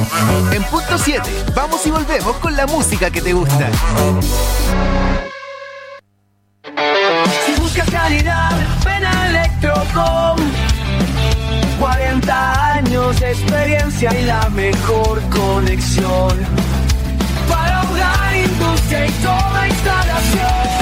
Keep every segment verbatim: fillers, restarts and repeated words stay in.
En punto siete, vamos y volvemos con la música que te gusta. Si buscas calidad, ven a Electrocom. cuarenta años de experiencia y la mejor conexión para hogar, industria y toda instalación.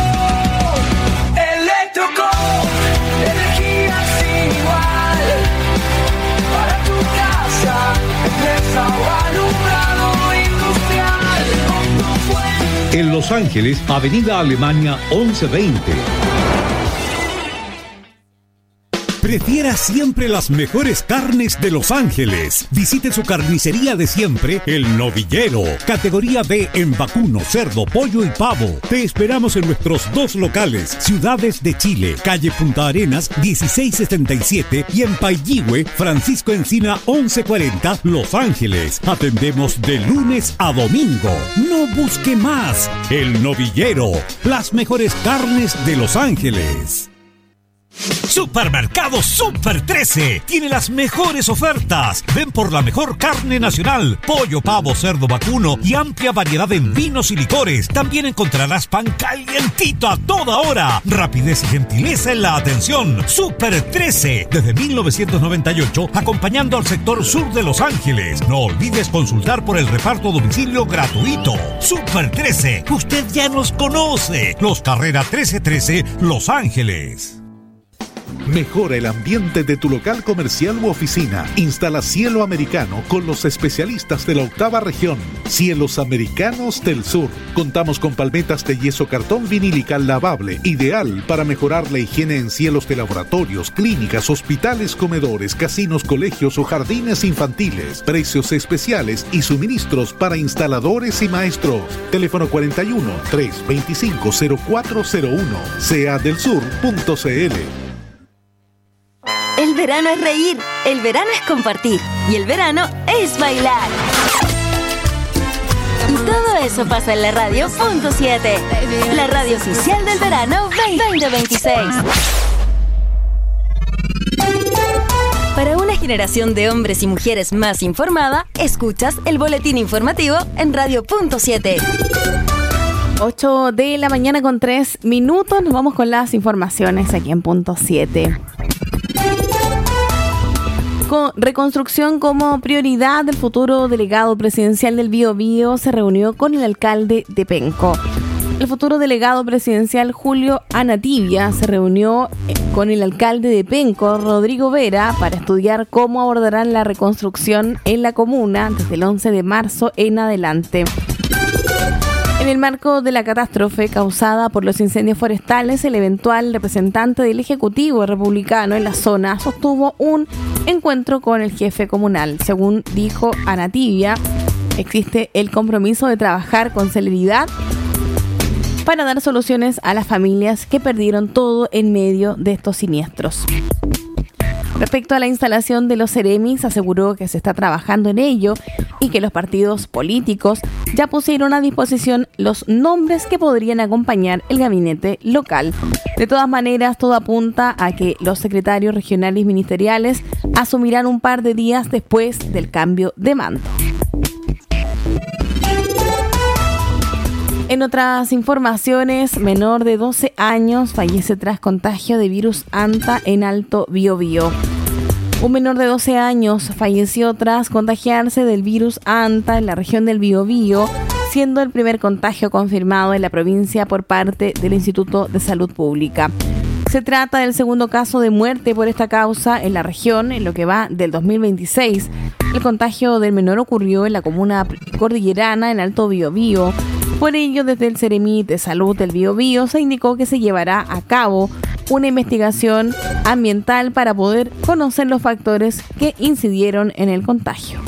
Electrocom, energía sin igual para tu casa, empresa o alumbrado industrial. En Los Ángeles, Avenida Alemania once veinte. Prefiera siempre las mejores carnes de Los Ángeles. Visite su carnicería de siempre, El Novillero. Categoría B en vacuno, cerdo, pollo y pavo. Te esperamos en nuestros dos locales, Ciudades de Chile, calle Punta Arenas dieciséis setenta y siete y en Pailligüe, Francisco Encina once cuarenta, Los Ángeles. Atendemos de lunes a domingo. No busque más. El Novillero, las mejores carnes de Los Ángeles. Supermercado Super trece tiene las mejores ofertas. Ven por la mejor carne nacional, pollo, pavo, cerdo, vacuno y amplia variedad en vinos y licores. También encontrarás pan calientito a toda hora. Rapidez y gentileza en la atención. Super trece, desde mil novecientos noventa y ocho, acompañando al sector sur de Los Ángeles. No olvides consultar por el reparto a domicilio gratuito. Super trece, usted ya nos conoce. Los Carrera trece trece, Los Ángeles. Mejora el ambiente de tu local comercial u oficina. Instala Cielo Americano con los especialistas de la octava región. Cielos Americanos del Sur. Contamos con palmetas de yeso cartón vinílica lavable, ideal para mejorar la higiene en cielos de laboratorios, clínicas, hospitales, comedores, casinos, colegios o jardines infantiles. Precios especiales y suministros para instaladores y maestros. Teléfono cuarenta y uno, trescientos veinticinco, cero cuatro cero uno. C A del sur punto c l. El verano es reír, el verano es compartir y el verano es bailar. Y todo eso pasa en la radio punto siete, la radio oficial del verano veinte veintiséis. Para una generación de hombres y mujeres más informada, escuchas el boletín informativo en radio punto siete. ocho de la mañana con tres minutos, nos vamos con las informaciones aquí en punto siete. Con reconstrucción como prioridad, el futuro delegado presidencial del Biobío se reunió con el alcalde de Penco. El futuro delegado presidencial Julio Anativia se reunió con el alcalde de Penco, Rodrigo Vera, para estudiar cómo abordarán la reconstrucción en la comuna desde el once de marzo en adelante. En el marco de la catástrofe causada por los incendios forestales, el eventual representante del Ejecutivo Republicano en la zona sostuvo un encuentro con el jefe comunal. Según dijo Anativia, existe el compromiso de trabajar con celeridad para dar soluciones a las familias que perdieron todo en medio de estos siniestros. Respecto a la instalación de los Ceremis, aseguró que se está trabajando en ello y que los partidos políticos ya pusieron a disposición los nombres que podrían acompañar el gabinete local. De todas maneras, todo apunta a que los secretarios regionales ministeriales asumirán un par de días después del cambio de mando. En otras informaciones, menor de doce años fallece tras contagio de virus Anta en Alto Biobío. Un menor de doce años falleció tras contagiarse del virus Anta en la región del Biobío, siendo el primer contagio confirmado en la provincia por parte del Instituto de Salud Pública. Se trata del segundo caso de muerte por esta causa en la región en lo que va del dos mil veintiséis. El contagio del menor ocurrió en la comuna cordillerana en Alto Biobío. Por ello, desde el Ceremi de Salud del Biobío se indicó que se llevará a cabo una investigación ambiental para poder conocer los factores que incidieron en el contagio.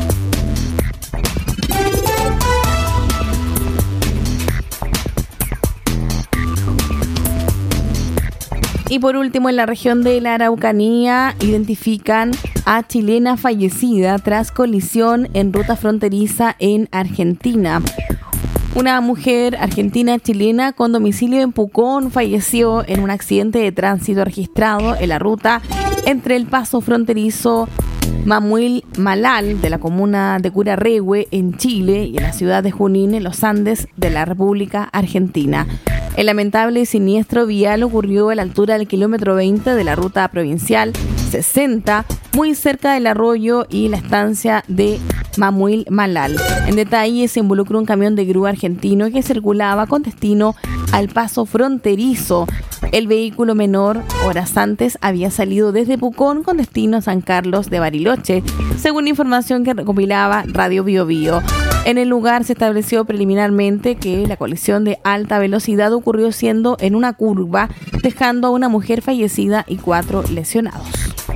Y por último, en la región de la Araucanía identifican a chilena fallecida tras colisión en ruta fronteriza en Argentina. Una mujer argentina-chilena con domicilio en Pucón falleció en un accidente de tránsito registrado en la ruta entre el paso fronterizo Mamuil Malal, de la comuna de Curarrehue, en Chile, y en la ciudad de Junín, en los Andes de la República Argentina. El lamentable y siniestro vial ocurrió a la altura del kilómetro veinte de la ruta provincial sesenta, muy cerca del arroyo y la estancia de Mamuil Malal. En detalle, se involucró un camión de grúa argentino que circulaba con destino al paso fronterizo. El vehículo menor, horas antes, había salido desde Pucón con destino a San Carlos de Bariloche, según información que recopilaba Radio Bio Bio. En el lugar se estableció preliminarmente que la colisión de alta velocidad ocurrió siendo en una curva, dejando a una mujer fallecida y cuatro lesionados.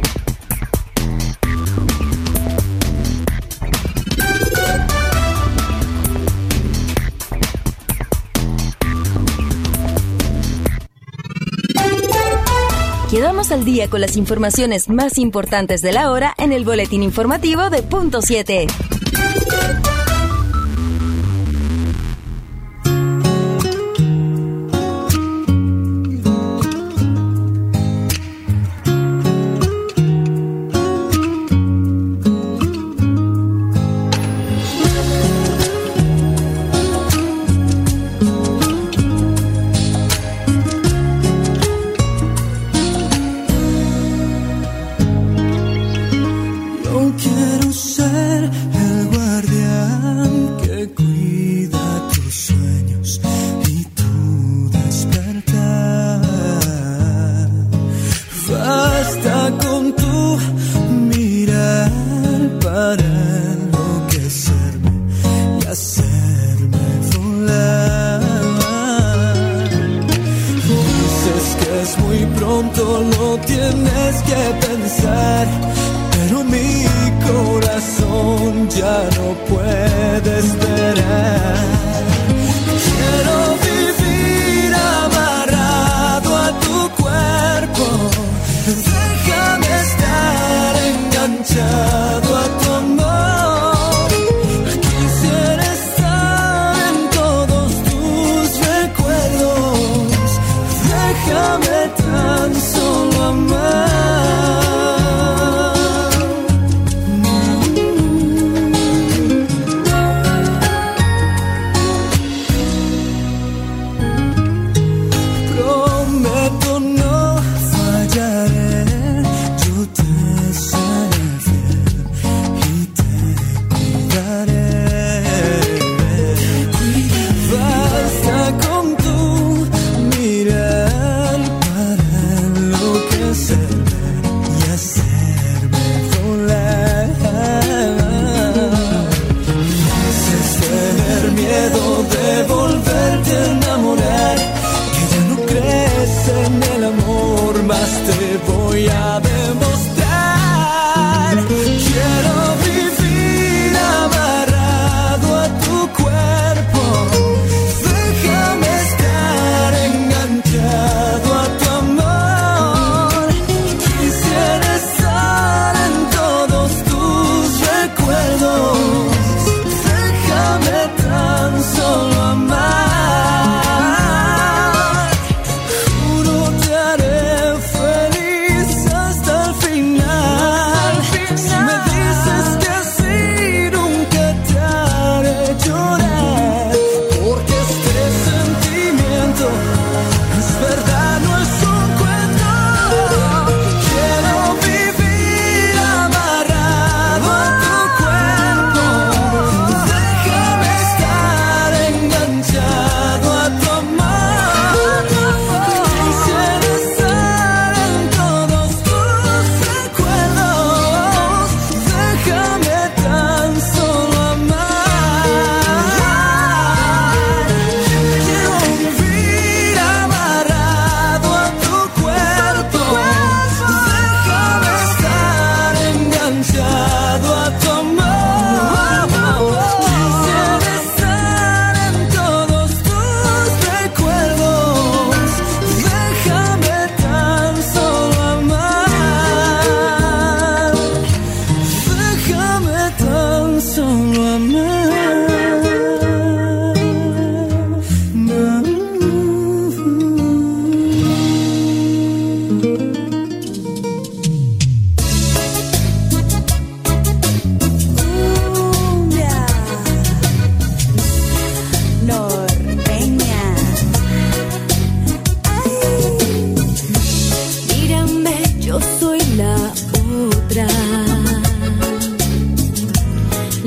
Quedamos al día con las informaciones más importantes de la hora en el boletín informativo de Punto siete.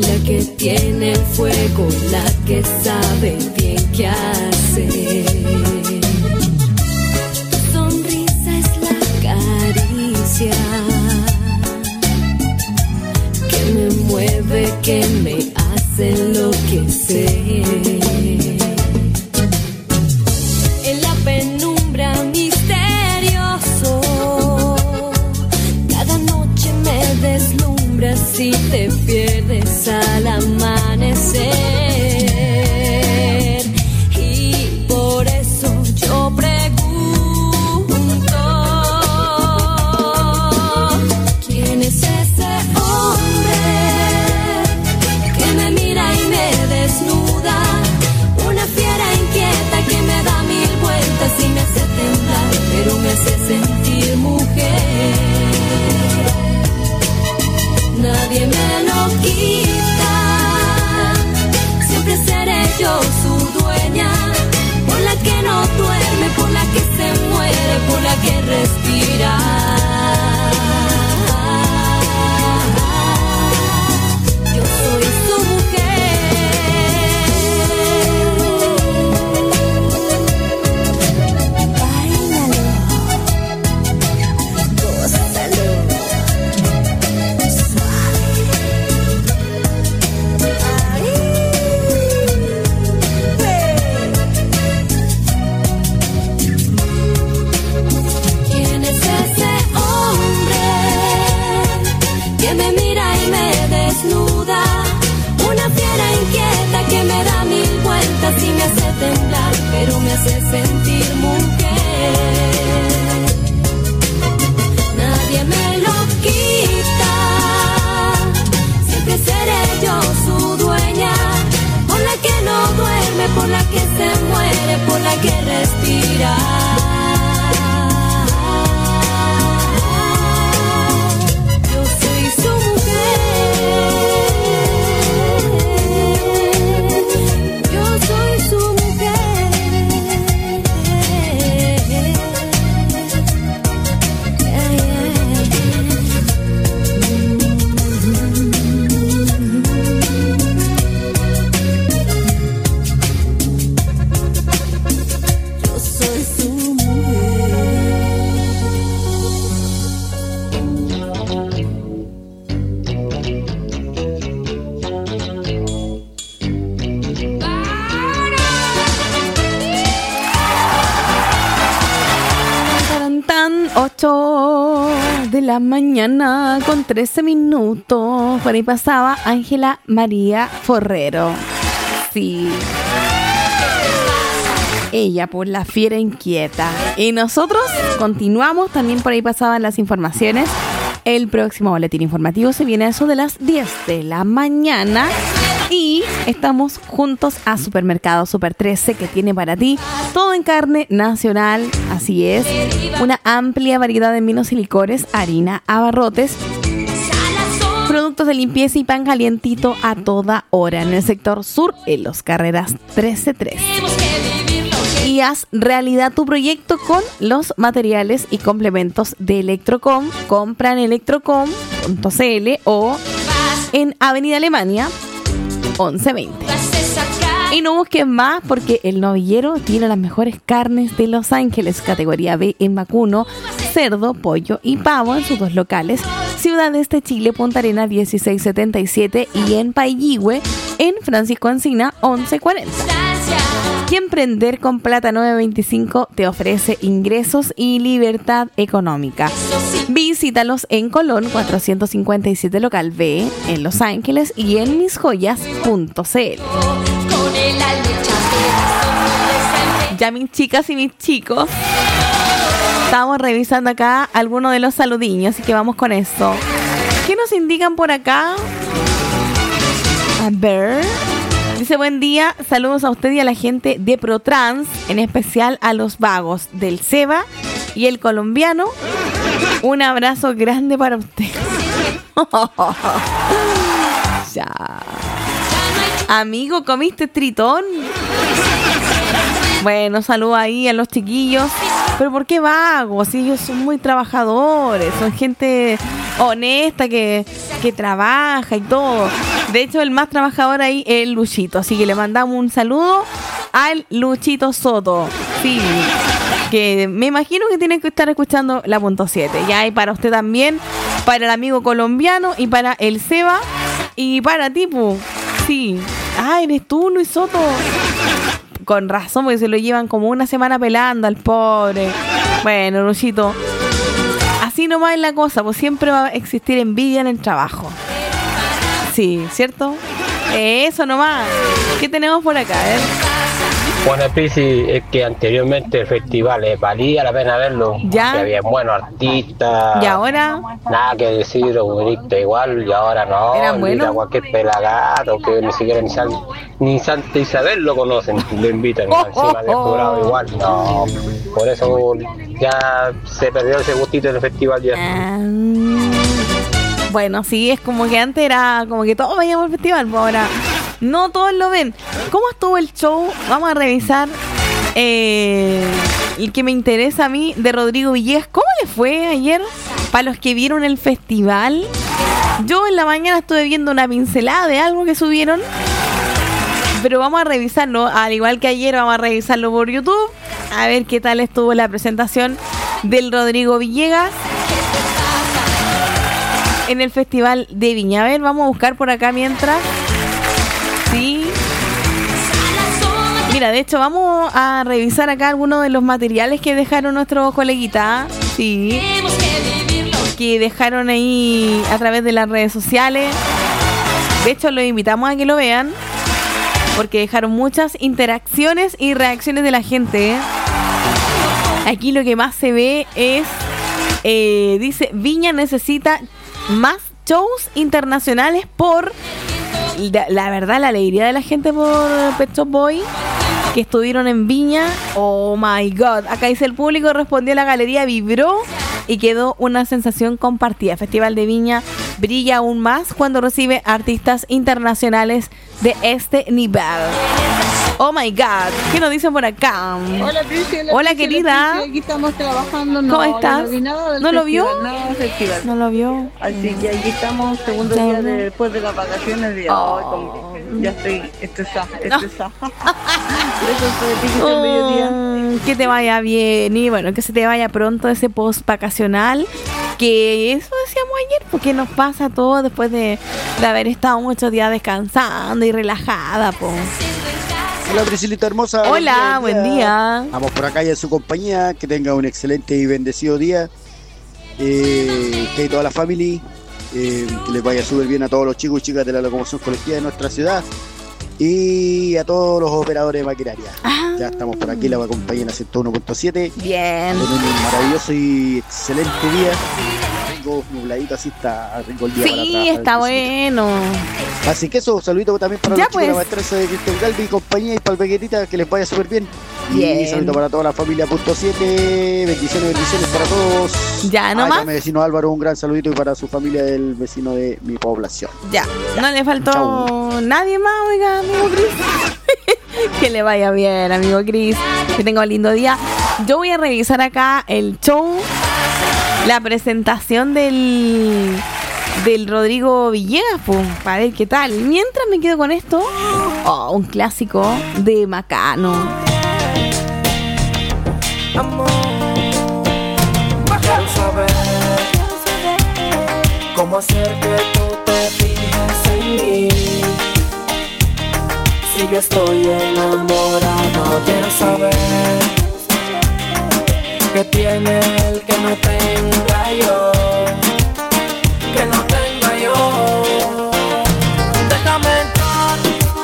la que tiene el fuego, la que sabe bien qué hacer. Tu sonrisa es la caricia que me mueve, que me hace enloquecer. En la penumbra misterioso, cada noche me deslumbras y te pierdes al amanecer. Y por eso yo pregunto, ¿quién es ese hombre que me mira y me desnuda? Una fiera inquieta que me da mil vueltas y me hace temblar, pero me hace sentir mujer. Nadie me lo quita, siempre seré yo su dueña, por la que no duerme, por la que se muere, por la que respira. Yo soy su mujer. Báilalo, gózalo. Una fiera inquieta que me da mil vueltas y me hace temblar, pero me hace sentir mujer. Nadie me lo quita, siempre seré yo su dueña, por la que no duerme, por la que se muere, por la que respira. Yo soy su mujer. ocho de la mañana con trece minutos. Por ahí pasaba Ángela María Forrero. Sí. Ella por la fiera inquieta. Y nosotros continuamos. También por ahí pasaban las informaciones. El próximo boletín informativo se viene a eso de las diez de la mañana. Y estamos juntos a Supermercado Super trece, que tiene para ti todo en carne nacional. Así es, una amplia variedad de vinos y licores, harina, abarrotes, productos de limpieza y pan calientito a toda hora en el sector sur, en Los Carreras trece tres. Y haz realidad tu proyecto con los materiales y complementos de Electrocom. Compra en electrocom punto c l o en Avenida Alemania once veinte. Y no busques más, porque el Novillero tiene las mejores carnes de Los Ángeles, categoría B en vacuno, cerdo, pollo y pavo en sus dos locales, Ciudad Este Chile, Punta Arenas dieciséis setenta y siete y en Pailligüe, en Francisco Encina once cuarenta. Y Emprender con Plata nueve veinticinco te ofrece ingresos y libertad económica. Visítalos en Colón cuatrocientos cincuenta y siete local B en Los Ángeles y en mis joyas punto c l. Ya mis chicas y mis chicos, estamos revisando acá algunos de los saludiños, así que vamos con eso. ¿Qué nos indican por acá? A ver. Dice: buen día, saludos a usted y a la gente de ProTrans, en especial a los vagos del Seba y el colombiano. Un abrazo grande para usted. Ya. Amigo, ¿comiste tritón? Bueno, saludo ahí a los chiquillos. Pero ¿por qué vagos? Si ellos son muy trabajadores, son gente honesta, que, que trabaja y todo. De hecho, el más trabajador ahí es el Luchito. Así que le mandamos un saludo al Luchito Soto. Sí, que me imagino que tienen que estar escuchando la punto siete. Ya, y para usted también, para el amigo colombiano y para el Seba y para ti, pu. Sí. Ah, eres tú, Luis Soto. Con razón, porque se lo llevan como una semana pelando al pobre. Bueno, Luchito, así nomás es la cosa, pues siempre va a existir envidia en el trabajo. Sí, ¿cierto? Eso nomás. ¿Qué tenemos por acá? Eh? Bueno, Pisi, es que anteriormente el festival eh, valía la pena verlo. Ya. Que había buenos artistas. ¿Y ahora? Nada que decir, humanista igual, y ahora no. ¿Eran buenos? Invita a cualquier pelagato que ni siquiera ni, San, ni Santa Isabel lo conocen, lo invitan Oh, encima oh, del oh. jurado igual. No, por eso ya se perdió ese gustito del festival ya. Ah, bueno, sí, es como que antes era como que todos veíamos el festival, pues ahora no todos lo ven. ¿Cómo estuvo el show? Vamos a revisar eh, el que me interesa a mí de Rodrigo Villegas. ¿Cómo le fue ayer para los que vieron el festival? Yo en la mañana estuve viendo una pincelada de algo que subieron, pero vamos a revisarlo, al igual que ayer vamos a revisarlo por YouTube, a ver qué tal estuvo la presentación del Rodrigo Villegas en el Festival de Viña. A ver, vamos a buscar por acá mientras. Sí. Mira, de hecho vamos a revisar acá algunos de los materiales que dejaron nuestros coleguitas. Sí. Que dejaron ahí a través de las redes sociales. De hecho, los invitamos a que lo vean, porque dejaron muchas interacciones y reacciones de la gente. Aquí lo que más se ve es, eh, dice, Viña necesita más shows internacionales por, la, la verdad, la alegría de la gente por Pet Shop Boy, que estuvieron en Viña. Oh my God. Acá dice, el público respondió, la galería vibró y quedó una sensación compartida. Festival de Viña brilla aún más cuando recibe artistas internacionales de este nivel. Oh my God. ¿Qué nos dicen por acá? Hola, Priscila. Hola, Hola, querida. Priscila, aquí estamos trabajando. No, ¿Cómo estás? No, vi nada del ¿No lo festival, vio? Nada del festival. No lo vio. Así que aquí estamos, segundo Ya, día no. de- después de las vacaciones. De, Oh. ay, como que ya estoy estresada, estresada. Por eso estoy aquí hasta el mediodía. Mm, que te vaya bien y bueno, que se te vaya pronto ese post vacacional, que eso decíamos ayer, porque nos pasa todo después de, de haber estado muchos días descansando y relajada, po. Hola, Priscilita hermosa. Hola, buen día. Vamos por acá y en su compañía. Que tenga un excelente y bendecido día. Eh, que toda la familia. Eh, que les vaya súper bien a todos los chicos y chicas de la locomoción colectiva de nuestra ciudad. Y a todos los operadores de maquinaria. Ah. Ya estamos por aquí, la va a acompañar en la ciento uno punto siete. Bien. En un maravilloso y excelente día. Rico, nubladito, así está rico el día para Sí, trabajar, está Priscilita. bueno. Así que eso, saludito también para Ya, los chicos de la pues. maestra de Cristian Galvi y compañía, y para el Pequetita, que les vaya súper bien. Bien. Y saludito para toda la familia punto siete, bendiciones, bendiciones para todos. Ya, Ay, nomás. para mi vecino Álvaro, un gran saludito, y para su familia del vecino de mi población. Ya, no le faltó Chau. nadie más, oiga, amigo Cris. Que le vaya bien, amigo Cris. Que tenga un lindo día. Yo voy a revisar acá el show, la presentación del del Rodrigo Villegas, pues, para ver qué tal. Mientras me quedo con esto, oh, un clásico de Macano. Quiero saber cómo hacer que tú te fijes en mí. Si yo estoy enamorado, quiero saber qué tiene el que no tenga yo, que no tenga yo. Déjame entrar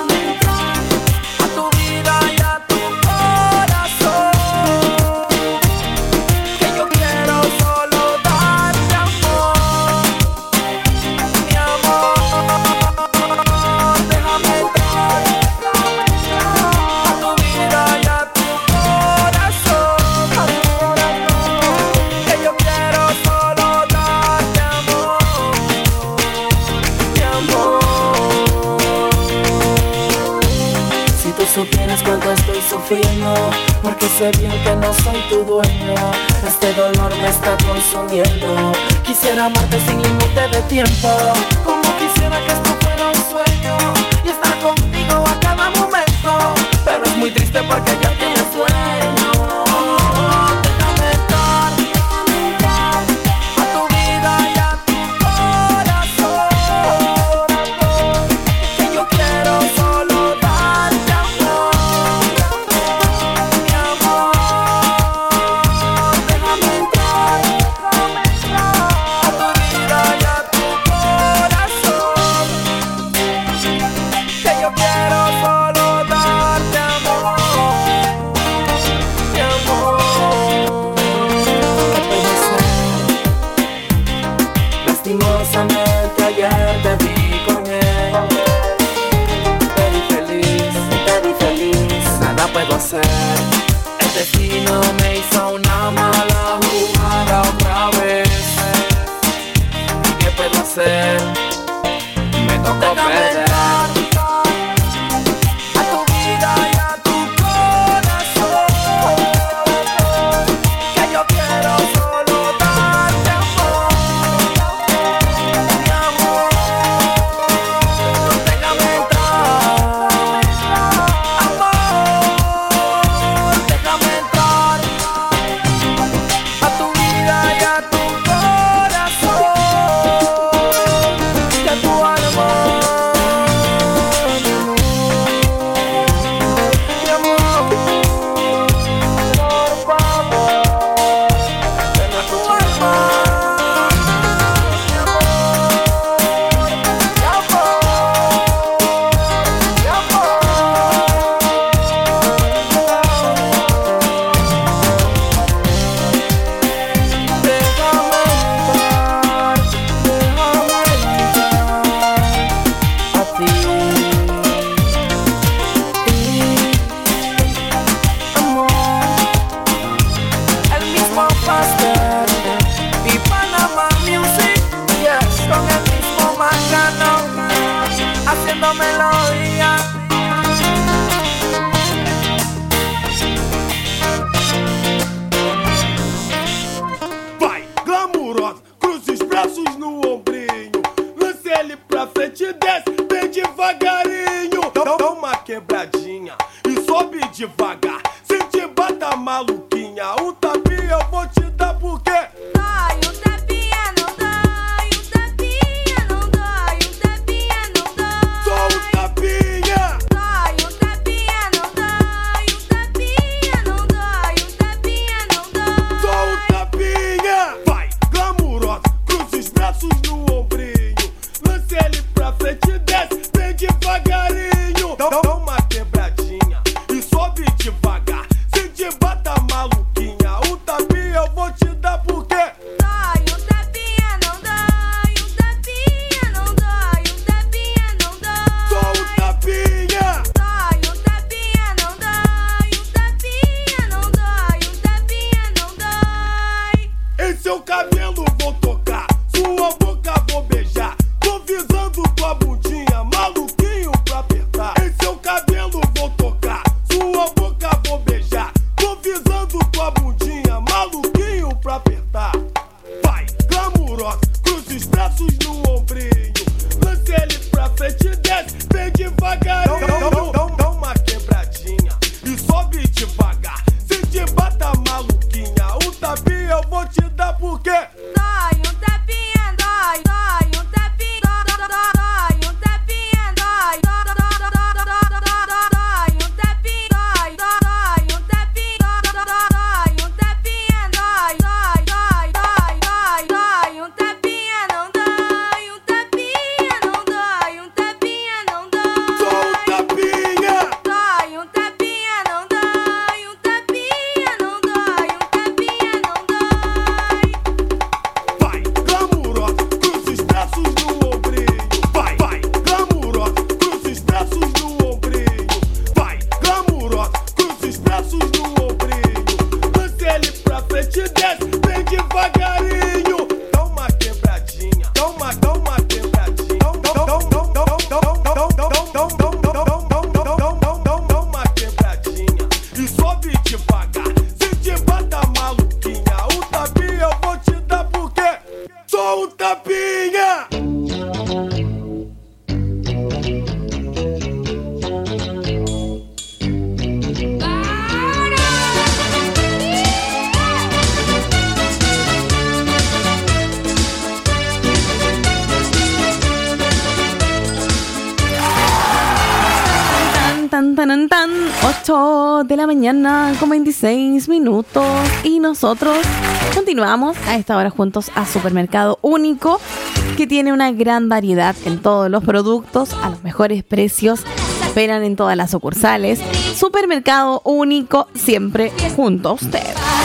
a tu vida y a tu corazón, que yo quiero solo darte amor, mi amor. Déjame entrar a tu vida y a tu corazón, que yo quiero solo supieras cuánto estoy sufriendo, porque sé bien que no soy tu dueño. Este dolor me está consumiendo. Quisiera amarte sin límite de tiempo, como quisiera que esto fuera un sueño y estar contigo a cada momento. Pero es muy triste porque ya tienes sueño. Déjame entrar a tu vida y a tu corazón, que yo quiero solo darte amor, mi amor. Déjame entrar a tu vida y a tu corazón, que yo quiero solo darte amor, mi amor. ¿Qué puedo hacer? Lastimosamente ayer te vi con él. Te vi feliz, te vi feliz. Nada puedo hacer. El destino me hizo una mala jugada otra vez. ¿Qué puedo hacer? Me tocó perder. A tu vida y a tu corazón, que yo quiero solo darte amor, mi amor. Déjame entrar, amor. Déjame entrar a tu vida y a tu corazón, que a tu alma, mi amor, por favor. Ven a tu alma, mi amor, mi amor, mi amor. Déjame entrar, déjame entrar a ti, amor. El mismo pastel y Panama Music, yes, con el mismo Macano, haciendo melodía. Vai, glamurosa, cruza os braços no ombrinho, lance ele pra frente e desce bem devagarinho. Dá, dá uma quebradinha e sobe devagar, sem te bata maluquinha. Um tapinha eu vou te dar porque Dói, um tapinha não dói, um tapinha não dói, um tapinha não dói. só um tapinha. Dói, um tapinha não dói, um tapinha não dói, um tapinha não dói. Só um tapinha. Vai, glamurosa, cruza os braços no ombrinho, lance ele pra frente e desce bem devagarinho. Dá, dá uma quebradinha e sobe devagar, sem te bata maluquinha. Um tapinha eu vou te dar porque Dói, um tapinha não dói, um tapinha não dói, um tapinha não dói. só um tapinha. Dói, um tapinha não dói, um tapinha não dói, um tapinha não dói. Em seu cabelo vou tocar, sua boca vou beijar, tô visando tua bundinha, maluquinho pra apertar. Em seu cabelo vou tocar, sua boca vou beijar, tô visando tua bundinha, maluquinho pra apertar. Vai, glamurosa, cruza os braços no ombrinho, lance ele pra frente e desce bem devagarinho. Dá, dá, dá, dá uma quebradinha e sobe devagar, sem te bata maluquinha. Um tapinha eu vou te dar porque Tan, tan, tan, tan. ocho de la mañana con veintiséis minutos. Y nosotros continuamos a esta hora juntos a Supermercado Único, que tiene una gran variedad en todos los productos a los mejores precios. Esperan en todas las sucursales. Supermercado Único, siempre junto a usted.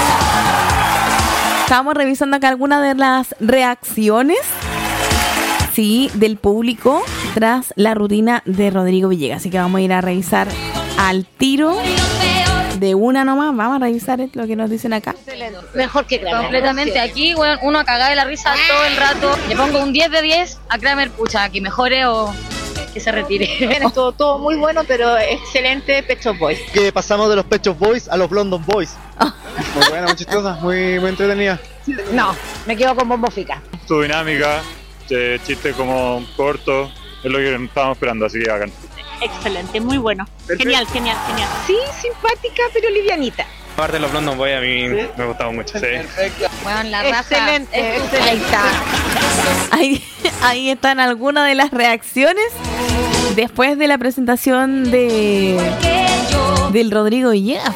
Estamos revisando acá algunas de las reacciones, sí, del público tras la rutina de Rodrigo Villegas. Así que vamos a ir a revisar al tiro de una nomás. Vamos a revisar lo que nos dicen acá. Mejor que Kramer. Completamente. Aquí, bueno, uno a cagar de la risa todo el rato. Le pongo un diez de diez a Kramer, pucha, que mejore o que se retire. Todo, todo muy bueno, pero excelente Pet Shop Boys. Que pasamos de los Pet Shop Boys a los London Boys. Muy buena, muy chistosa, muy, muy entretenida. No, me quedo con Bombo Fica. Su dinámica, eh, chiste como corto, es lo que estábamos esperando, así que hagan. Excelente, muy bueno. Genial, genial, genial. Sí, simpática, pero livianita. Aparte de los London Boys, a mí ¿sí? me gustaba mucho, sí. Perfecto. Bueno, la raza. Excelente, excelente. Ahí está. Ahí, ahí están algunas de las reacciones después de la presentación de del Rodrigo Villegas.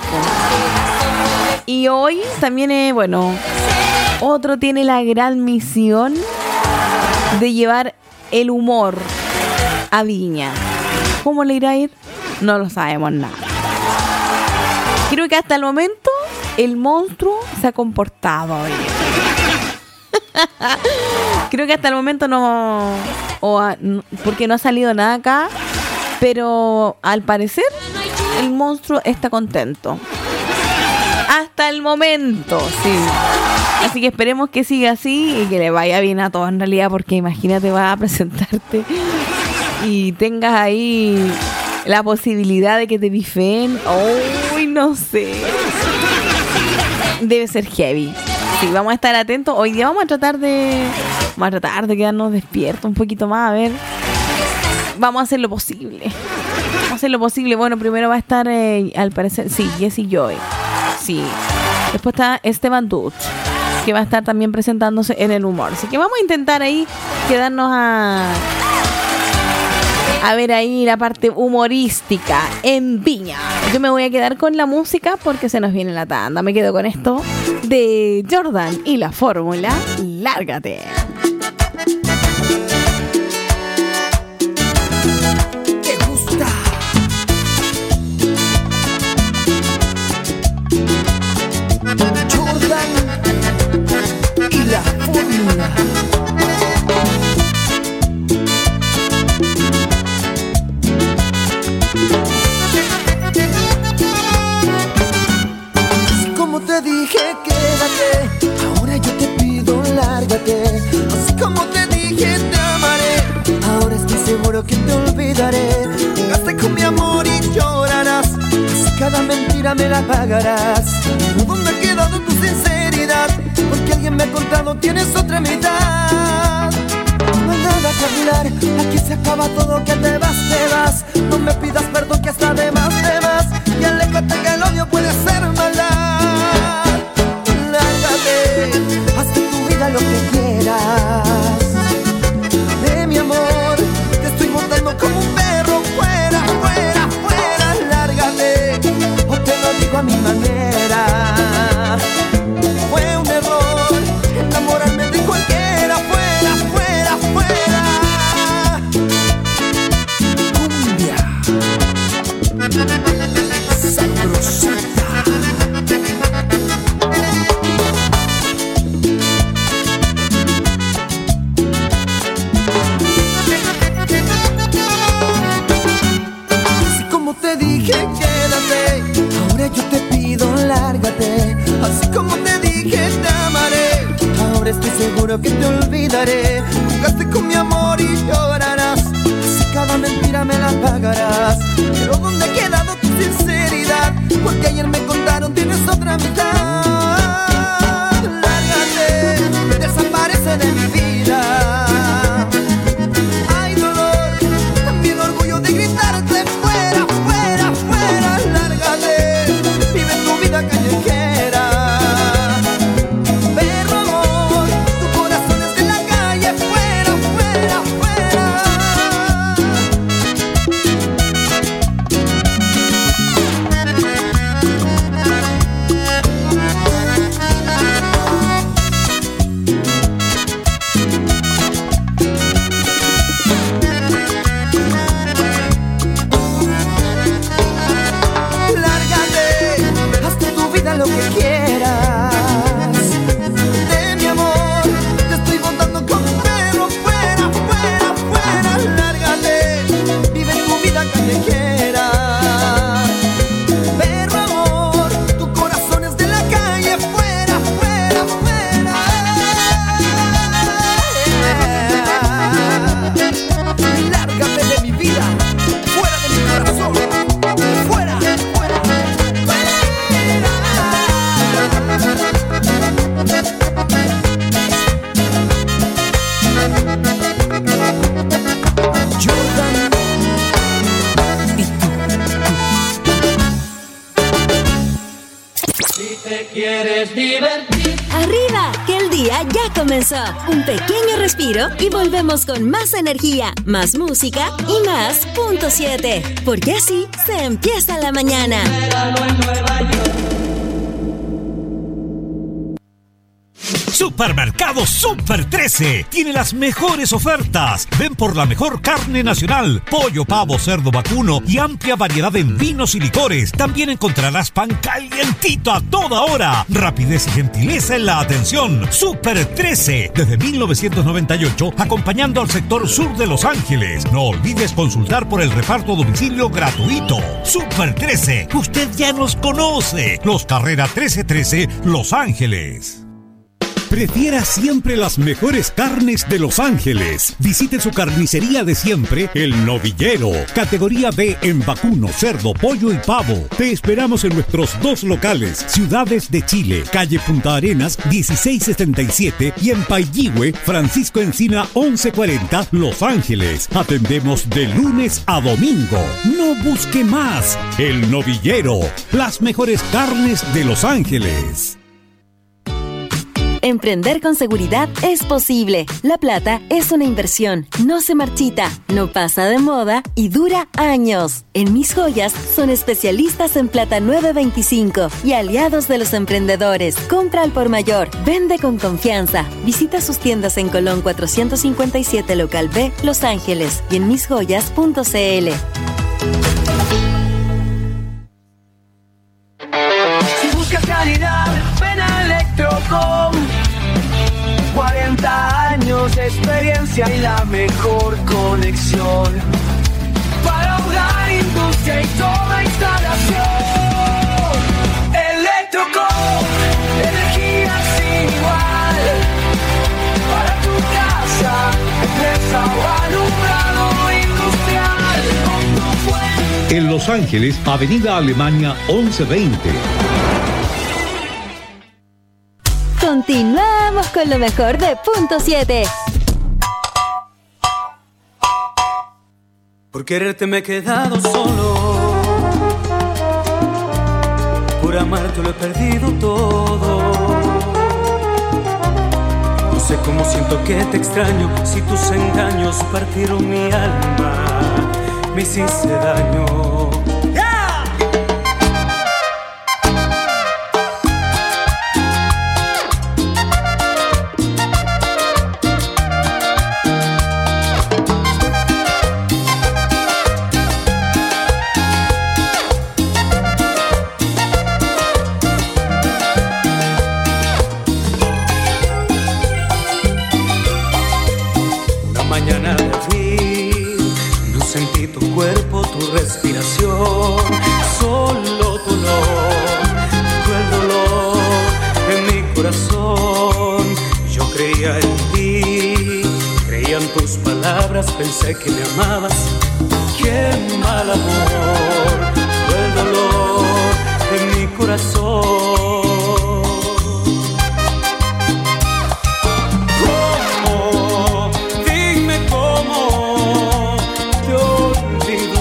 Y hoy también, eh, bueno, otro tiene la gran misión de llevar el humor a Viña. ¿Cómo le irá a ir? No lo sabemos nada. Creo que hasta el momento el monstruo se ha comportado hoy. Creo que hasta el momento no, o a, porque no ha salido nada acá, pero al parecer el monstruo está contento. Hasta el momento, sí. Así que esperemos que siga así y que le vaya bien a todos en realidad, porque imagínate, vas a presentarte y tengas ahí la posibilidad de que te bifeen. Uy, no sé. Debe ser heavy. Sí, vamos a estar atentos. Hoy día vamos a tratar de vamos a tratar de quedarnos despiertos un poquito más, a ver. Vamos a hacer lo posible. Vamos a hacer lo posible. Bueno, primero va a estar eh, al parecer, sí, Jessie Joy. Sí. Después está Esteban Dutch, que va a estar también presentándose en el humor. Así que vamos a intentar ahí quedarnos a a ver ahí la parte humorística en Viña. Yo me voy a quedar con la música porque se nos viene la tanda. Me quedo con esto de Jordan y la fórmula Lárgate. ¿Te gusta? Jordan y la fórmula. Te dije quédate, ahora yo te pido lárgate. Así como te dije te amaré, ahora estoy seguro que te olvidaré. Jugaste con mi amor y llorarás, así cada mentira me la pagarás. Pero ¿dónde ha quedado tu sinceridad? Porque alguien me ha contado tienes otra mitad. No hay nada que hablar, aquí se acaba todo, que te vas, te vas. No me pidas perdón que hasta de más, de más. Y aléjate que el odio puede ser maldad. Haz de tu vida lo que quieras. De mi amor, te estoy montando como un perro. Fuera, fuera, fuera, lárgate. O te lo digo a mi manera. Fue un error enamorarme de cualquiera. Fuera, fuera, fuera. Cumbia sabrosita. Quédate, ahora yo te pido lárgate. Así como te dije te amaré, ahora estoy seguro que te olvidaré. Jugaste con mi amor y llorarás, así cada mentira me la pagarás. Pero ¿dónde ha quedado tu sinceridad? Porque ayer me contaron tienes otra mitad. Lárgate, desaparece de mi vida. Hay dolor, también orgullo de gritarte fuera, fuera, fuera, lárgate, vive tu vida callejera. Perro amor, tu corazón es de la calle. quieres divertir. Arriba, que el día ya comenzó. Un pequeño respiro y volvemos con más energía, más música y más punto siete. Porque así se empieza la mañana. Supermercado Super trece tiene las mejores ofertas. Ven por la mejor carne nacional, pollo, pavo, cerdo, vacuno y amplia variedad en vinos y licores. También encontrarás pan calientito a toda hora. Rapidez y gentileza en la atención. Super trece, desde mil novecientos noventa y ocho, acompañando al sector sur de Los Ángeles. No olvides consultar por el reparto a domicilio gratuito. Super trece, usted ya nos conoce. Los Carrera trece trece, Los Ángeles. Prefiera siempre las mejores carnes de Los Ángeles. Visite su carnicería de siempre, El Novillero. Categoría B en vacuno, cerdo, pollo y pavo. Te esperamos en nuestros dos locales, Ciudades de Chile, calle Punta Arenas dieciséis setenta y siete y en Pailligüe, Francisco Encina once cuarenta, Los Ángeles. Atendemos de lunes a domingo. No busque más. El Novillero, las mejores carnes de Los Ángeles. Emprender con seguridad es posible. La plata es una inversión, no se marchita, no pasa de moda y dura años. En Mis Joyas son especialistas en plata nueve veinticinco y aliados de los emprendedores. Compra al por mayor, vende con confianza. Visita sus tiendas en Colón cuatrocientos cincuenta y siete Local B, Los Ángeles y en mis joyas punto c l. Si buscas calidad, ven a Electrocom. cuarenta años de experiencia y la mejor conexión para hogar, industria y toda instalación. Electrocom, energía sin igual para tu casa, empresa o alumbrado industrial. En Los Ángeles, Avenida Alemania once veinte. Continuamos con lo mejor de punto siete. Por quererte me he quedado solo, por amarte lo he perdido todo. No sé cómo siento que te extraño, si tus engaños partieron mi alma, me hiciste daño. Respiración, solo tu olor, el dolor en mi corazón. Yo creía en ti, creía en tus palabras, pensé que me amabas. Qué mal amor, el dolor en mi corazón. ¿Cómo? Dime cómo te olvido.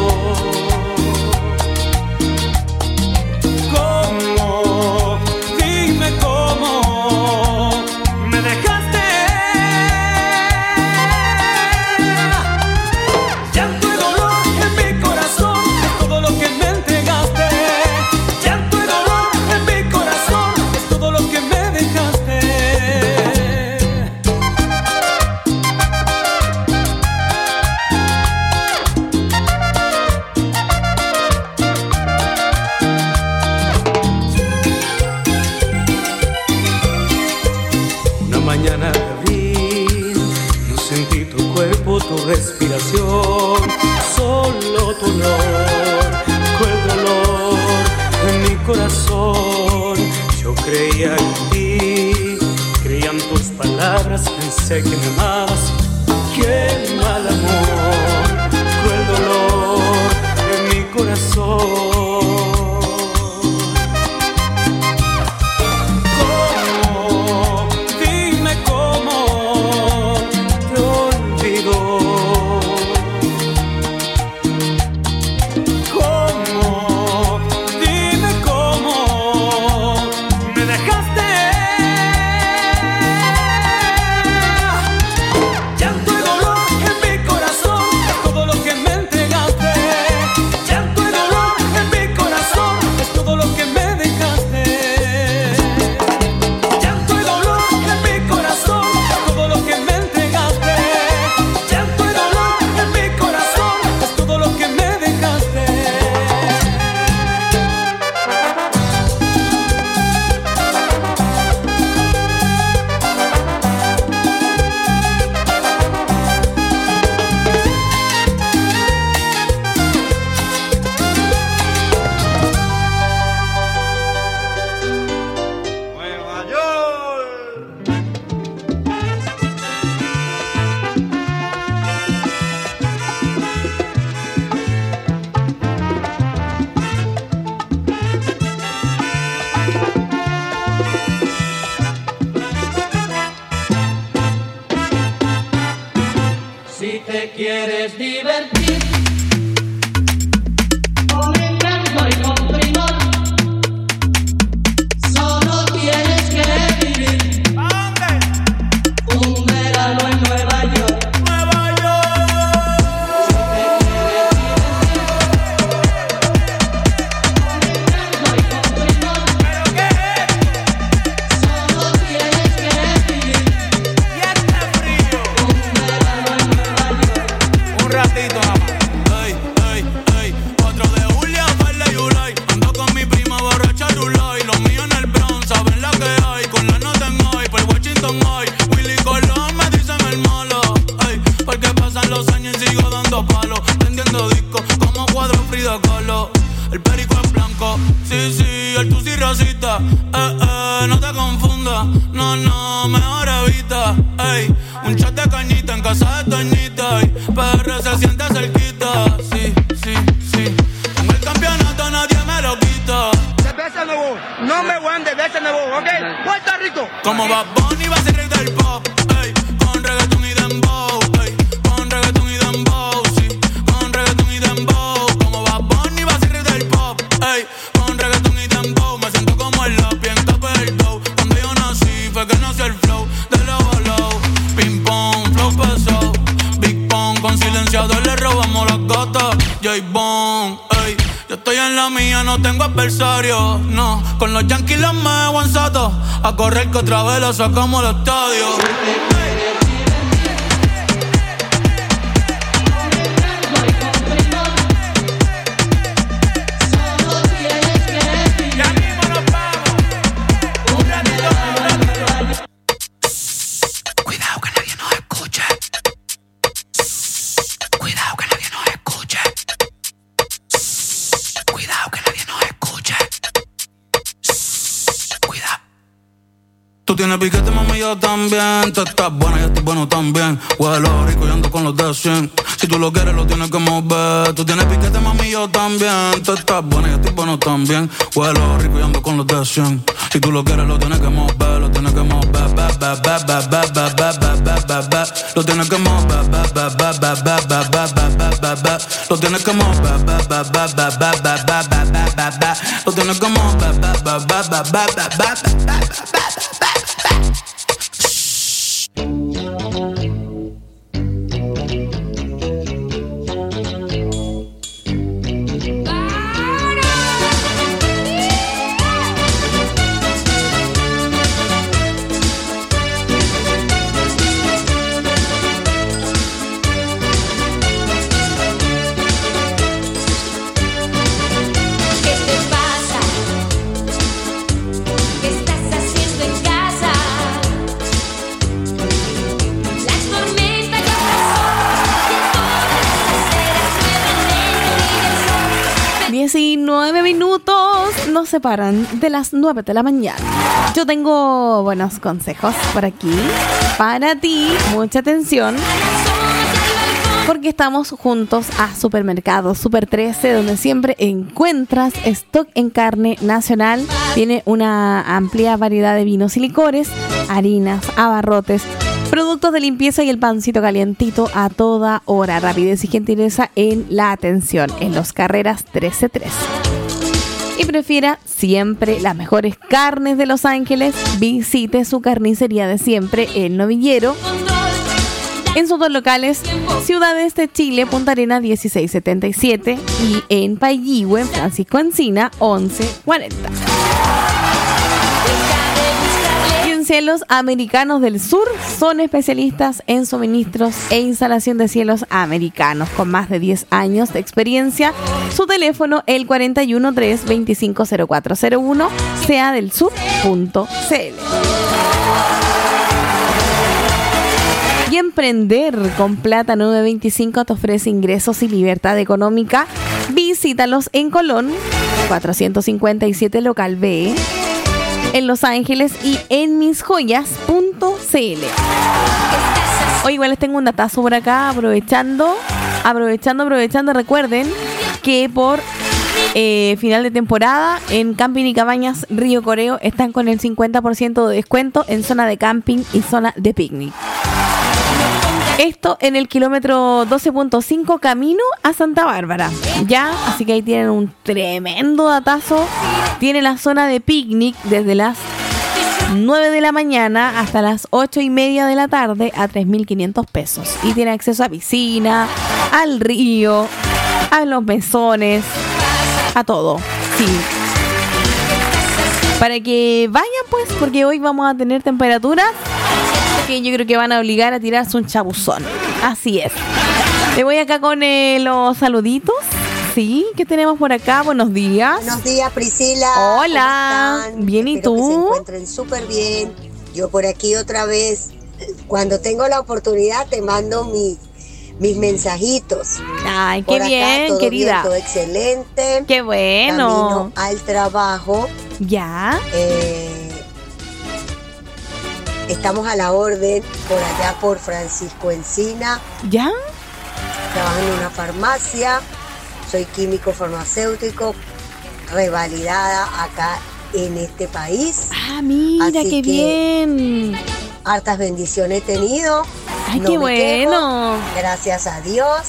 Respiración, solo tu olor, el dolor en mi corazón. Yo creía en ti, creía en tus palabras, pensé que me amabas. Qué mal amor, el dolor en mi corazón. como cuadro Frida Kahlo. El perico es blanco, sí, sí, el tusi rosita. Eh, eh, no te confundas, no, no, mejor evita. Ey, un shot de cañita en casa de Toñita. Y P R se siente cerquita, sí, sí, sí. Tengo el campeonato, nadie me lo quita. Cerveza nuevo, no me voy de cerveza nuevo, ¿ok? Puerto Rico. Como Bad Bunny va a ser rey del pop, ey, con reggaeton y dembow, ey, con reggaeton y dembow, sí, con reggaeton y dembow. Como Bad Bunny va a ser rey del pop, ey, con reggaeton y dembow. Me siento como el lápiz en top del dough. Cuando yo nací fue que nació el flow de low low. Ping pong, flow pesado, Big Pong, con silenciador le robamos las gatas. J-Bone, ey. Yo estoy en la mía, no tengo adversario, no. Con los Yankees los me aguanzato. A correr que otra vez lo sacamos al estadio. Cuidado que nadie nos escuche. Cuidado que nadie nos escuche. Cuidado que nadie nos escuche. Cuidado. Tú tienes piquete, mami, yo también. Tú estás buena, yo estoy bueno también. Huelo rico y ando con los de cien. Si tú lo quieres, lo tienes que mover. Tú tienes piquete, mami, yo también. Tú estás buena, yo estoy bueno también. Huelo rico y ando con los de cien. Si tú lo quieres, lo tienes que mover. Lo tienes que mover. Ba, ba, ba, ba, ba, ba, ba, ba, ba, ba, ba. Lo tienes que mover. Ba, ba, ba, ba, ba, ba, ba, ba, ba, ba, ba. Lo tienes que mover. Ba, ba, ba, ba, ba, ba, ba, ba, ba, ba, ba. Lo tienes que mover. Ba, ba, ba, ba, ba, ba, ba, ba, ba, ba. diecinueve minutos nos separan de las nueve de la mañana. Yo tengo buenos consejos por aquí para ti. Mucha atención, porque estamos juntos a Supermercado Super trece, donde siempre encuentras stock en carne nacional. Tiene una amplia variedad de vinos y licores, harinas, abarrotes, productos de limpieza y el pancito calientito a toda hora. Rapidez y gentileza en la atención en Los Carreras trece trece. Y prefiera siempre las mejores carnes de Los Ángeles. Visite su carnicería de siempre, El Novillero, en sus dos locales, Ciudades de Chile, Punta Arenas dieciséis setenta y siete, y en Pailihue, Francisco Encina once cuarenta. Cielos Americanos del Sur son especialistas en suministros e instalación de cielos americanos con más de diez años de experiencia. Su teléfono el cuatro uno tres, dos cinco cero cuatro cero uno, sea del sur punto c l. Y emprender con Plata nueve veinticinco te ofrece ingresos y libertad económica. Visítalos en Colón, cuatrocientos cincuenta y siete local B, en Los Ángeles y en mis joyas punto c l. Hoy igual les tengo un datazo por acá, aprovechando, aprovechando, aprovechando. Recuerden que por eh, final de temporada en Camping y Cabañas Río Coreo están con el cincuenta por ciento de descuento en zona de camping y zona de picnic. Esto en el kilómetro doce punto cinco camino a Santa Bárbara. Ya, así que ahí tienen un tremendo datazo. Tiene la zona de picnic desde las nueve de la mañana hasta las ocho y media de la tarde a tres mil quinientos pesos. Y tiene acceso a piscina, al río, a los mesones, a todo. Sí. Para que vayan pues, porque hoy vamos a tener temperaturas que yo creo que van a obligar a tirarse un chabuzón. Así es. Te voy acá con eh, los saluditos. Sí, ¿qué tenemos por acá? Buenos días. Buenos días, Priscila. Hola. Bien, ¿y Espero tú? que se encuentren súper bien. Yo por aquí otra vez. Cuando tengo la oportunidad te mando mi, mis mensajitos. Ay, qué Por acá, bien, todo querida. bien, todo excelente. Qué bueno. Camino al trabajo. Ya. Eh, estamos a la orden por allá por Francisco Encina. ¿Ya? Trabajo en una farmacia. Soy químico farmacéutico, revalidada acá en este país. Ah, mira, Así qué que bien. Hartas bendiciones he tenido. Ay, no qué me bueno. quejo, gracias a Dios.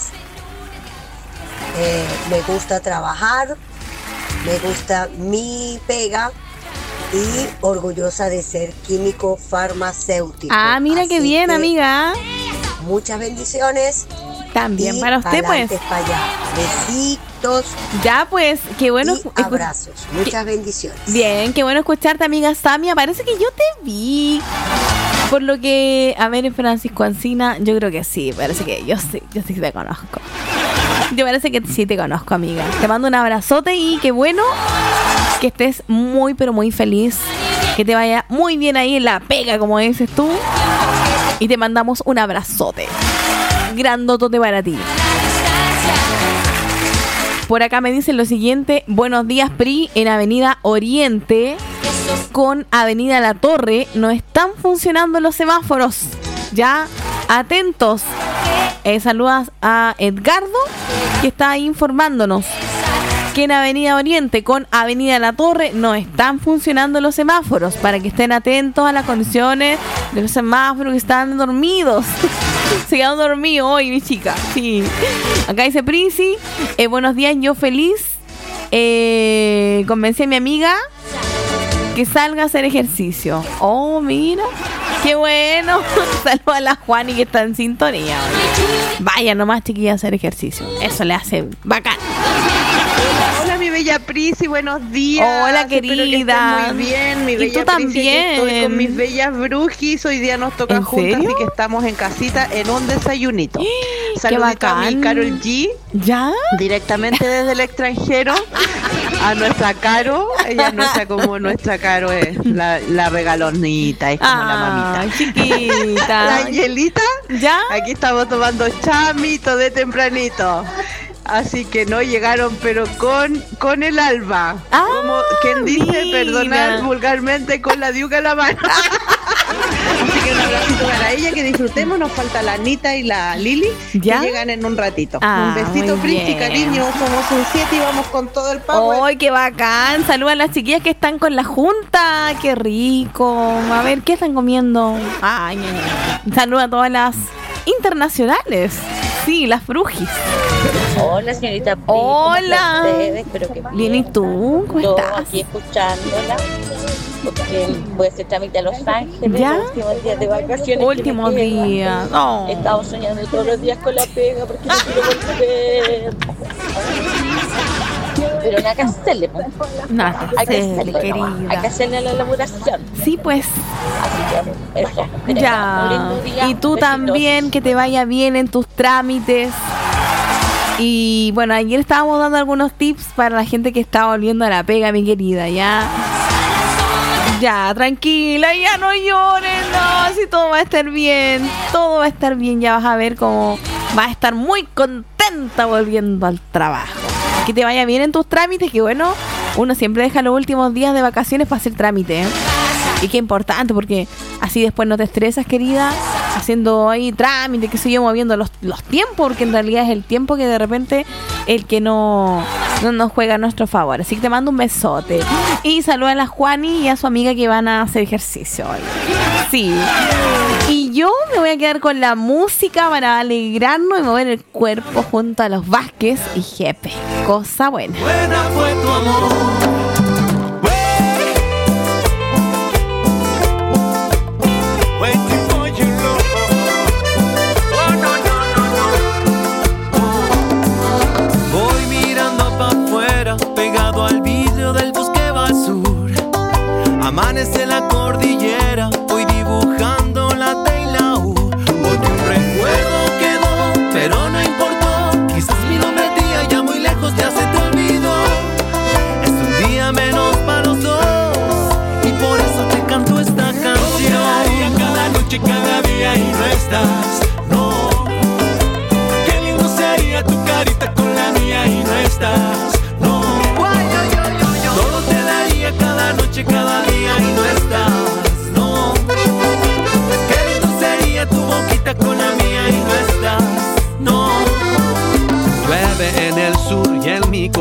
Eh, me gusta trabajar, me gusta mi pega y orgullosa de ser químico farmacéutico. Ah, mira qué Así bien, que amiga. Muchas bendiciones. También y para usted, pues. pa'lante, pa' allá. Besitos. Ya, pues, qué bueno. Y abrazos. Muchas bendiciones. Bien, qué bueno escucharte, amiga Samia. Parece que yo te vi. Por lo que, a ver, en Francisco Encina, yo creo que sí. Parece que yo sí, yo sí te conozco. Yo parece que sí te conozco, amiga. Te mando un abrazote y qué bueno que estés muy, pero muy feliz. Que te vaya muy bien ahí en la pega, como dices tú. Y te mandamos un abrazote grandotote para ti. Por acá me dicen lo siguiente: buenos días, Pri. En Avenida Oriente con Avenida La Torre no están funcionando los semáforos. Ya, atentos. Eh, saludas a Edgardo, que está ahí informándonos que en Avenida Oriente con Avenida La Torre no están funcionando los semáforos, para que estén atentos a las condiciones de los semáforos que están dormidos. Se quedaron dormidos hoy, mi chica. Sí. Acá dice Prisi, eh, buenos días, yo feliz. Eh, convencí a mi amiga que salga a hacer ejercicio. Oh, mira. Qué bueno. Saludos a la Juani que está en sintonía. Vaya nomás, chiquilla, a hacer ejercicio. Eso le hace bacán. Hola, mi bella Prisi, buenos días. Hola, Espero que querida. estés muy bien, mi Y bella tú también. Prisi, aquí estoy con mis bellas brujis. Hoy día nos toca ¿En juntas, serio? así que estamos en casita en un desayunito. Qué Saludito a mi bacán. Karol G. ¿Ya? Directamente desde el extranjero. A nuestra Caro. Ella es nuestra, como nuestra Caro es la, la regalonita, es como la mamita. Ay, chiquita. La Angelita. ¿Ya? Aquí estamos tomando chamito de tempranito. Así que no llegaron, pero con, con el alba. Ah, como quien dice, mira. perdonar vulgarmente, con la diuca en la mano. Así que un abracito para ella, que disfrutemos. Nos falta la Anita y la Lili, ¿Ya? que llegan en un ratito. Ah, un besito, muy Prisi, bien. cariño. Somos un siete y vamos con todo el power. ¡Ay, qué bacán! Saludos a las chiquillas que están con la junta. ¡Qué rico! A ver, ¿qué están comiendo? ¡Ay, ña, ña! Saludos a todas las internacionales. Sí, las brujis. Hola, señorita Pri, Hola. ¿cómo está usted? Espero que Bien, ¿y tú? ¿Cómo Yo estás? aquí escuchándola, porque voy a hacer trámite a Los Ángeles. ¿Ya? Los últimos días de vacaciones. Últimos que me quedan. días. No. He estado soñando todos los días con la pega porque no quiero volver. Pero nada que hacerle, pues. Nada, Hay que hacerle, hacerle, nomás. querida. Hay que hacerle la elaboración. Sí, pues. Así que eso. Un Ya. lindo día. Y tú Besitos. también, que te vaya bien en tus trámites. Y bueno, ayer estábamos dando algunos tips para la gente que está volviendo a la pega, mi querida. Ya. Ya, tranquila, ya no llores, no, si todo va a estar bien. Todo va a estar bien, ya vas a ver cómo vas a estar muy contenta volviendo al trabajo. Que te vaya bien en tus trámites, que bueno, uno siempre deja los últimos días de vacaciones para hacer trámite, ¿eh? Y qué importante, porque así después no te estresas, querida, haciendo ahí trámite, que sé yo, moviendo los, los tiempos, porque en realidad es el tiempo que de repente el que no, no nos juega a nuestro favor. Así que te mando un besote. Y saluda a la Juani y a su amiga que van a hacer ejercicio hoy. Sí. Y yo me voy a quedar con la música para alegrarnos y mover el cuerpo junto a los Vázquez y Jepe. Cosa buena. Buena fue tu amor. Waiting for you, Lord. Oh, no, no, no, no. Voy mirando pa' afuera, pegado al vidrio del bus que va al sur. Amanece la cordillera, voy dibujando la T y la U. Porque un recuerdo quedó, pero no importó. Quizás mi nombre a ti allá muy lejos ya se te olvidó. Es un día menos para los dos, y por eso te canto esta canción. Cada día, cada noche, cada día y no estás, no.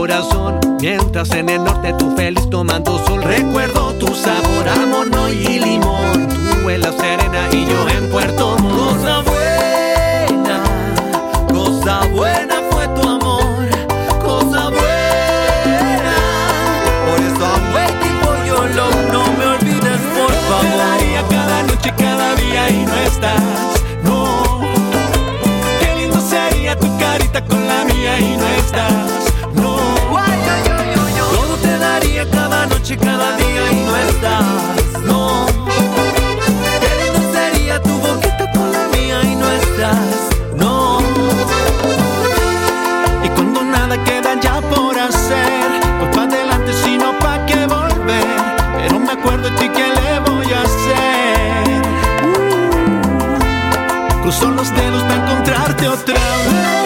corazón. Mientras en el norte tú feliz tomando sol. Recuerdo tu sabor a mono y limón. Tú en La Serena y yo en Puerto Montt. Cosa buena, cosa buena fue tu amor. Cosa buena. Por eso I'm waiting for your love. No me olvides, por favor. Te daría cada noche, cada día y no estás. No. Qué lindo sería tu carita con la mía y no estás. No. Todo te daría cada noche, cada día y no estás. No. Qué lindo sería tu boquita con la mía y no estás. No. Y cuando nada queda ya por hacer, pues pa' adelante sino pa' que volver. Pero me acuerdo de ti, ¿qué le voy a hacer? Uh, Cruzo los dedos para encontrarte otra vez.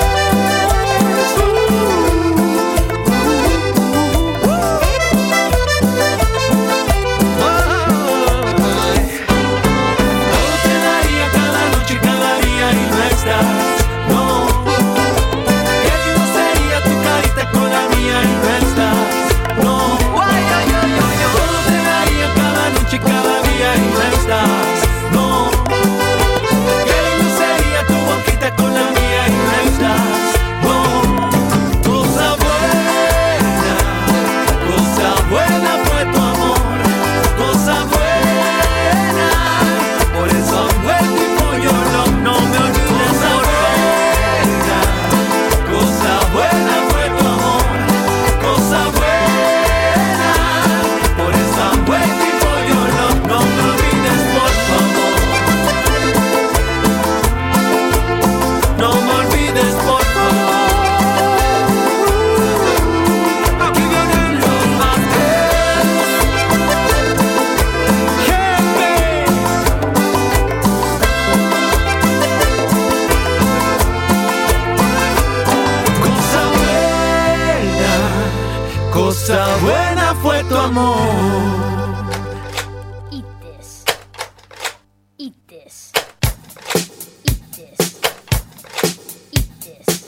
Cosa buena fue tu amor. Eat this. Eat this. Eat this. Eat this.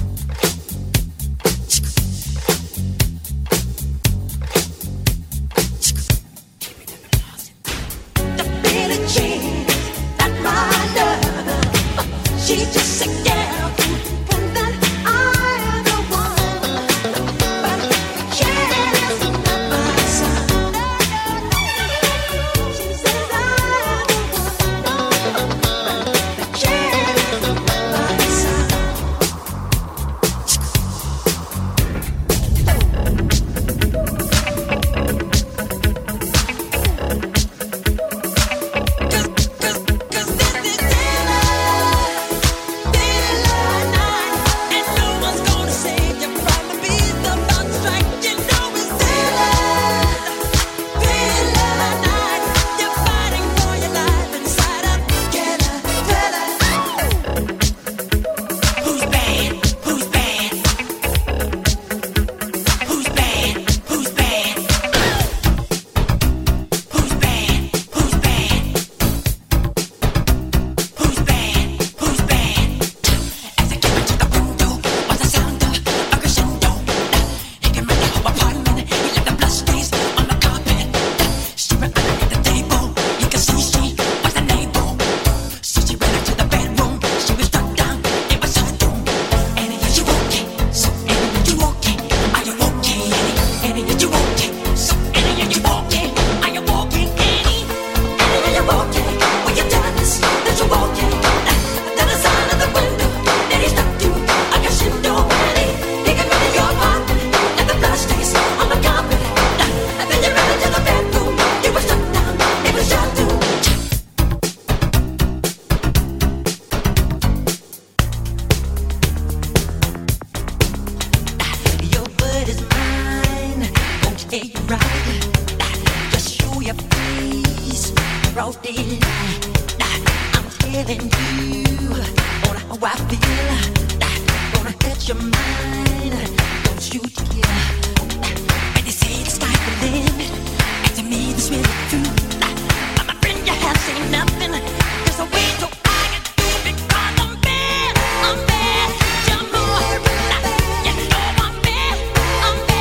The Billie Jean, that my love, she just a girl, and then I am the one. But she is not my son. She says I am the one. But she is not my son. broad daylight. I'm telling you on how I feel. Gonna catch your mind. Don't you dare. And they say the sky's the limit. And to me this really true. I'm a friend, you have seen nothing. There's a way to I can do because I'm bad. I'm bad. You know, you know I'm bad. I'm bad.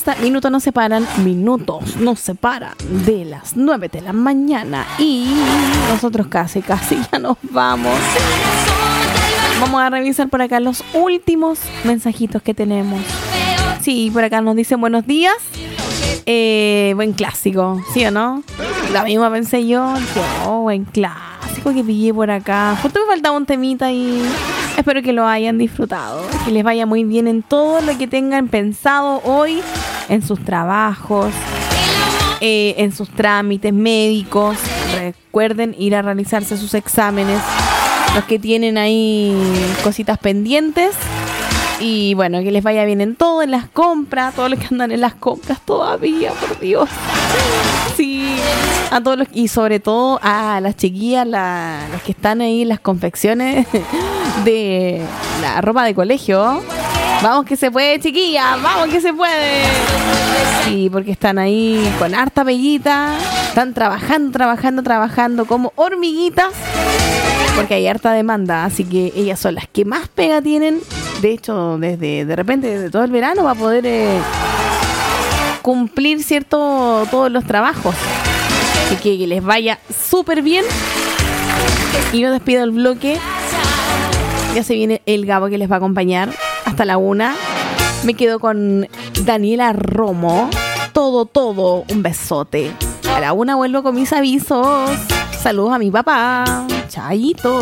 pausa. Minutos nos separan, minutos nos separan de las nueve de la mañana. Y nosotros casi, casi ya nos vamos. Vamos a revisar por acá los últimos mensajitos que tenemos. Sí, por acá nos dicen buenos días. Eh, buen clásico, ¿sí o no? La misma pensé yo. Dije, oh, buen clásico que pillé por acá. Justo me faltaba un temita y espero que lo hayan disfrutado. Que les vaya muy bien en todo lo que tengan pensado hoy. En sus trabajos, eh, en sus trámites médicos. Recuerden ir a realizarse sus exámenes. Los que tienen ahí cositas pendientes. Y bueno, que les vaya bien en todo, en las compras, todos los que andan en las compras todavía, por Dios. Sí, a todos los, y sobre todo a las chiquillas, la, los que están ahí en las confecciones de la ropa de colegio. Vamos que se puede, chiquillas, vamos que se puede. Sí, porque están ahí con harta peguita, están trabajando, trabajando, trabajando como hormiguitas. Porque hay harta demanda, así que ellas son las que más pega tienen. De hecho, desde de repente, desde todo el verano va a poder eh, cumplir cierto todos los trabajos. Así que, que les vaya súper bien. Y yo despido el bloque. Ya se viene el Gabo que les va a acompañar hasta la una. Me quedo con Daniela Romo. Todo, todo, un besote. A la una vuelvo con mis avisos. Saludos a mi papá. Chaito.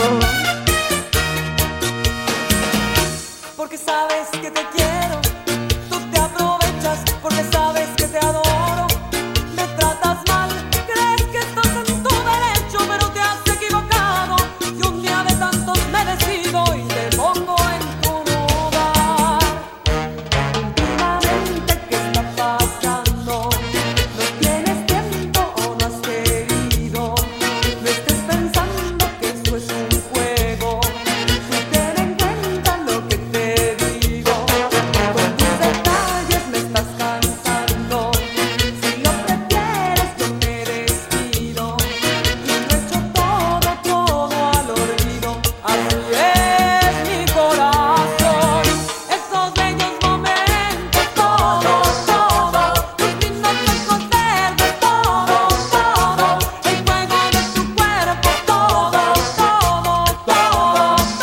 Porque sabes que te quiero, tú te aprovechas porque sabes que te adoro. Me tratas mal, crees que estás en tu derecho, pero te has equivocado. Y un día de tantos me decido y te pongo en tu lugar. Últimamente, ¿qué está pasando? No tienes tiempo o no has querido. No estés pensando que esto es un juego. Tú ten en cuenta lo que te digo. Con tus detalles me estás cansando. Si lo prefieres yo me despido y lo echo todo, todo al olvido. Así es.